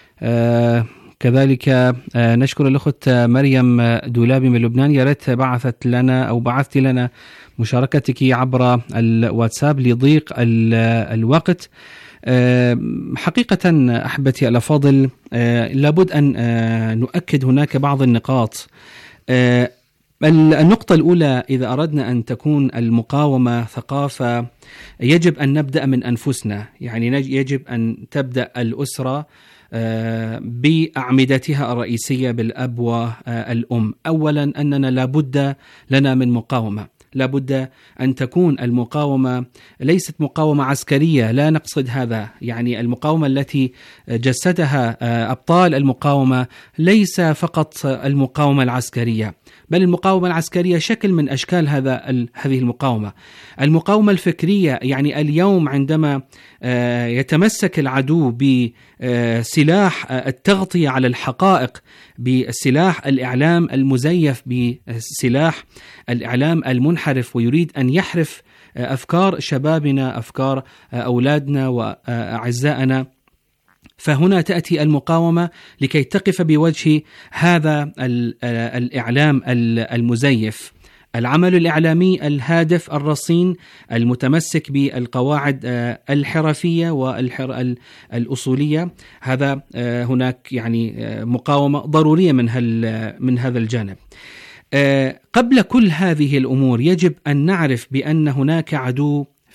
كذلك نشكر الأخت مريم دولابي من لبنان، يا ريت بعثت لنا أو بعثت لنا مشاركتك عبر الواتساب لضيق الوقت. حقيقة أحبتي الأفاضل، لابد أن نؤكد هناك بعض النقاط. النقطة الأولى، إذا أردنا أن تكون المقاومة ثقافة يجب أن نبدأ من أنفسنا، يعني يجب أن تبدأ الأسرة بأعمدتها الرئيسية بالأب والأم. أولا، أننا لابد لنا من مقاومة، لابد أن تكون المقاومة ليست مقاومة عسكرية، لا نقصد هذا، يعني المقاومة التي جسدها أبطال المقاومة ليس فقط المقاومة العسكرية، بل المقاومة العسكرية شكل من أشكال هذا هذه المقاومة. المقاومة الفكرية، يعني اليوم عندما يتمسك العدو بسلاح التغطية على الحقائق، بسلاح الإعلام المزيف، بسلاح الإعلام المنحرف، ويريد أن يحرف أفكار شبابنا، أفكار أولادنا وأعزائنا، فهنا تأتي المقاومة لكي تقف بوجه هذا الإعلام المزيف. العمل الإعلامي الهادف الرصين المتمسك بالقواعد الحرفية والأصولية، هذا هناك يعني مقاومة ضرورية من من هذا الجانب. قبل كل هذه الأمور يجب أن نعرف بأن هناك عدو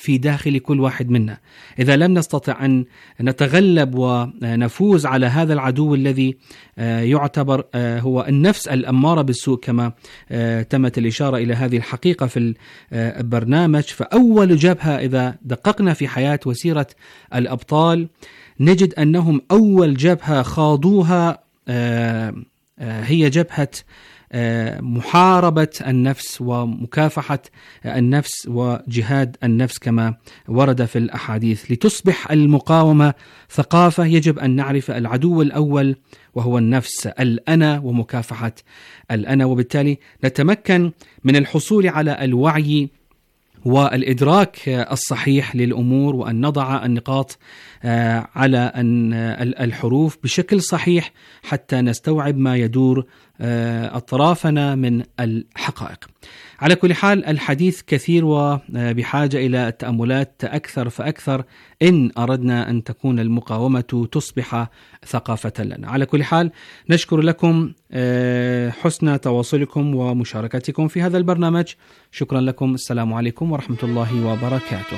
في داخل كل واحد منا. إذا لم نستطع أن نتغلب ونفوز على هذا العدو الذي يعتبر هو النفس الأمارة بالسوء كما تمت الإشارة إلى هذه الحقيقة في البرنامج، فأول جبهة إذا دققنا في حياة وسيرة الأبطال نجد أنهم أول جبهة خاضوها هي جبهة محاربة النفس ومكافحة النفس وجهاد النفس كما ورد في الأحاديث. لتصبح المقاومة ثقافة يجب أن نعرف العدو الأول وهو النفس، الأنا ومكافحة الأنا، وبالتالي نتمكن من الحصول على الوعي والإدراك الصحيح للأمور، وأن نضع النقاط على أن الحروف بشكل صحيح حتى نستوعب ما يدور أطرافنا من الحقائق. على كل حال الحديث كثير وبحاجة إلى التأملات أكثر فأكثر إن أردنا أن تكون المقاومة تصبح ثقافة لنا. على كل حال نشكر لكم حسن تواصلكم ومشاركتكم في هذا البرنامج. شكرا لكم. السلام عليكم ورحمة الله وبركاته.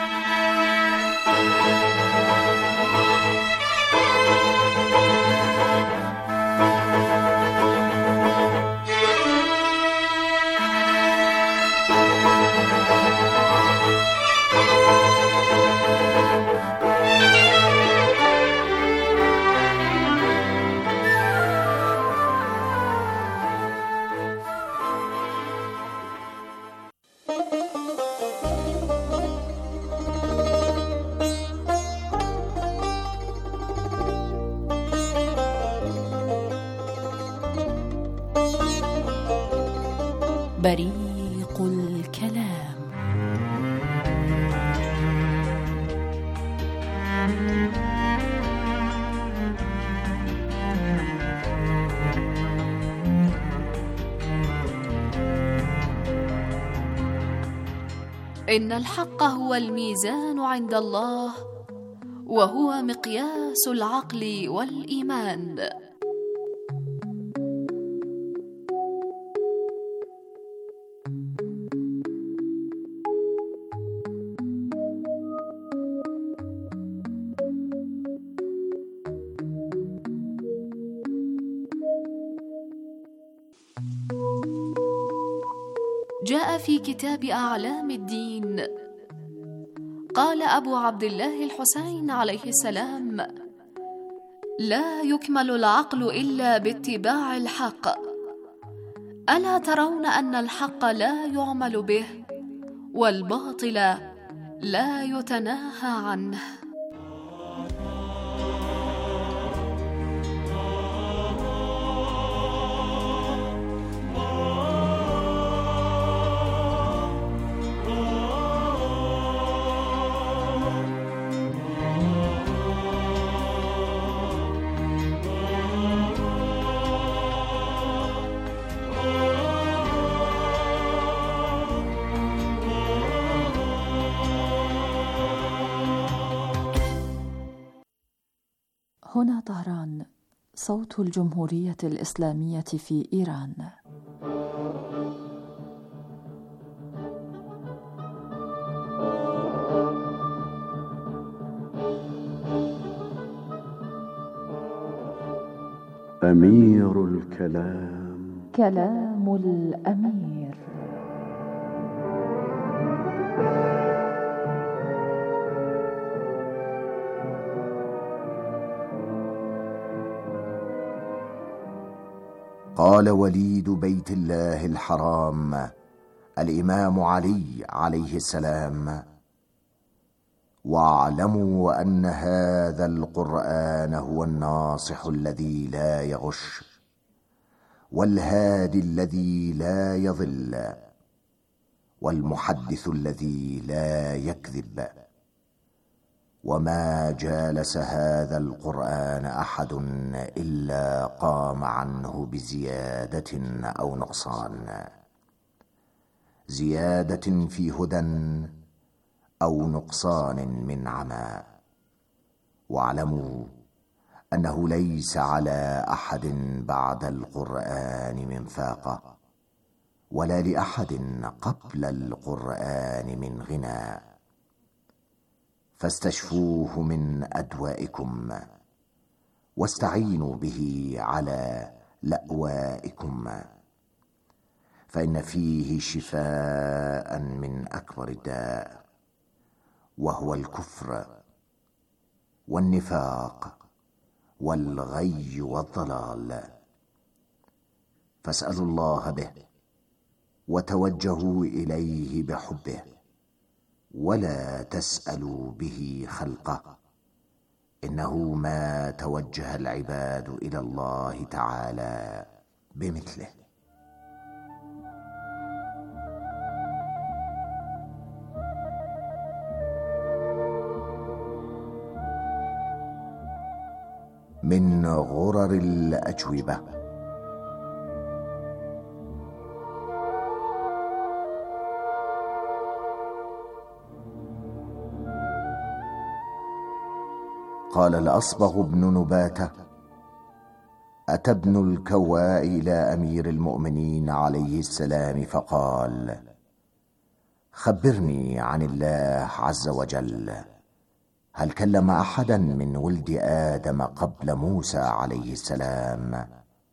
بريق الكلام. إن الحق هو الميزان عند الله، وهو مقياس العقل والإيمان. جاء في كتاب أعلام الدين قال أبو عبد الله الحسين عليه السلام: لا يكمل العقل إلا باتباع الحق، ألا ترون أن الحق لا يعمل به والباطل لا يتناهى عنه. هنا طهران، صوت الجمهورية الإسلامية في إيران. أمير الكلام، كلام الأمير. قال وليد بيت الله الحرام الإمام علي عليه السلام: واعلموا أن هذا القرآن هو الناصح الذي لا يغش، والهادي الذي لا يضل، والمحدث الذي لا يكذب. وما جالس هذا القرآن أحد إلا قام عنه بزيادة أو نقصان، زيادة في هدى أو نقصان من عمى. واعلموا أنه ليس على أحد بعد القرآن من فاقة، ولا لأحد قبل القرآن من غنى. فاستشفوه من أدوائكم واستعينوا به على لأوائكم، فإن فيه شفاء من أكبر الداء، وهو الكفر والنفاق والغي والضلال. فاسألوا الله به وتوجهوا إليه بحبه، ولا تسألوا به خلقه، إنه ما توجه العباد إلى الله تعالى بمثله. من غرر الأجوبة. قال الأصبغ بن نباتة: أتى ابن الكواء إلى أمير المؤمنين عليه السلام فقال: خبرني عن الله عز وجل، هل كلم أحدا من ولد آدم قبل موسى عليه السلام؟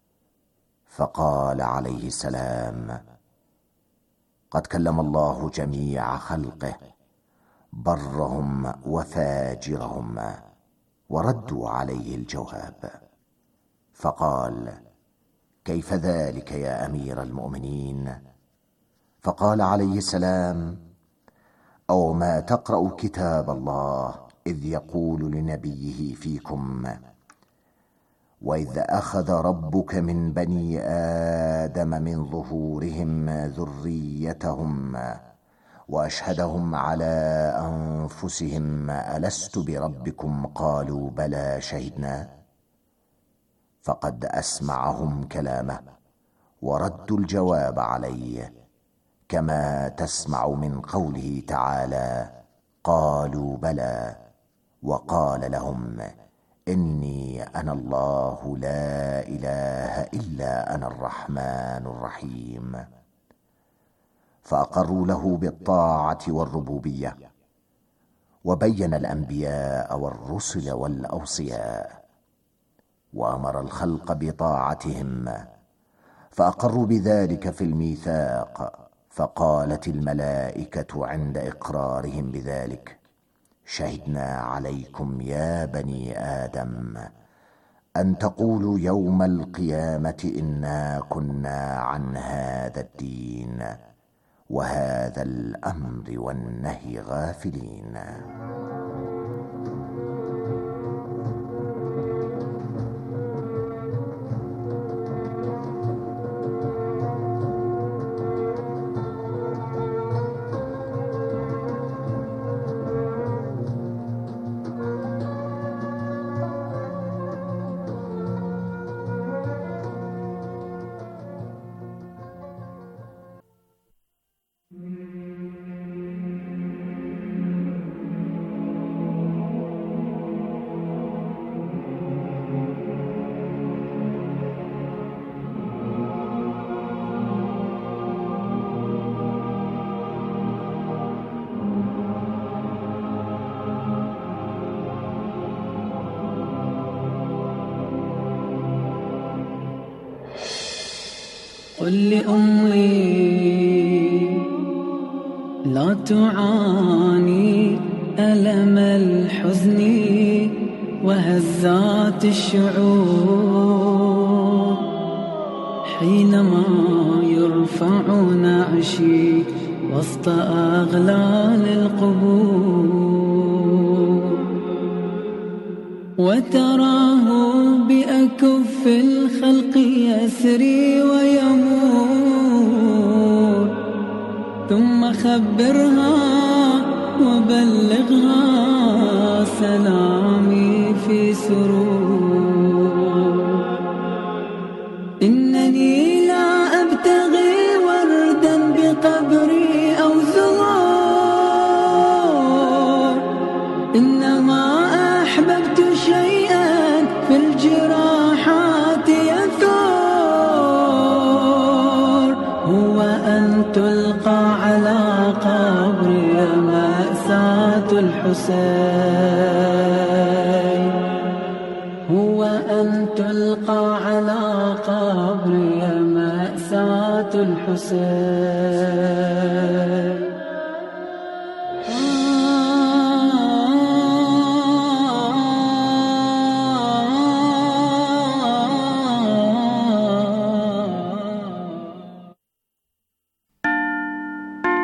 فقال عليه السلام: قد كلم الله جميع خلقه، برهم وفاجرهم، وردوا عليه الجواب. فقال: كيف ذلك يا أمير المؤمنين؟ فقال عليه السلام: أو ما تقرأ كتاب الله إذ يقول لنبيه فيكم: وإذ أخذ ربك من بني آدم من ظهورهم ذريتهم وأشهدهم على أنفسهم ألست بربكم؟ قالوا بلى شهدنا. فقد أسمعهم كلامه وردوا الجواب عليه، كما تسمع من قوله تعالى: قالوا بلى، وقال لهم: إني أنا الله لا إله إلا أنا الرحمن الرحيم. فأقروا له بالطاعة والربوبية، وبين الأنبياء والرسل والأوصياء، وأمر الخلق بطاعتهم، فأقروا بذلك في الميثاق. فقالت الملائكة عند إقرارهم بذلك: شهدنا عليكم يا بني آدم أن تقولوا يوم القيامة إنا كنا عن هذا الدين وهذا الأمر والنهي غافلين. قل لأمي لا تعاني ألم الحزن وهزات الشعور حينما يرفع نعشي وسط أغلال القبور، وتراه بأكف الخلق يسري ويمور، ثم خبرها وبلغها سلامي في سرور. إنني لا أبتغي وردا بقبري أو زهور، إنما أحببت شيئا في الجراحات يثور، هو أن تلقى على قبري مأساة الحسن الحسين هو أن تلقى على قبري مأساة الحسين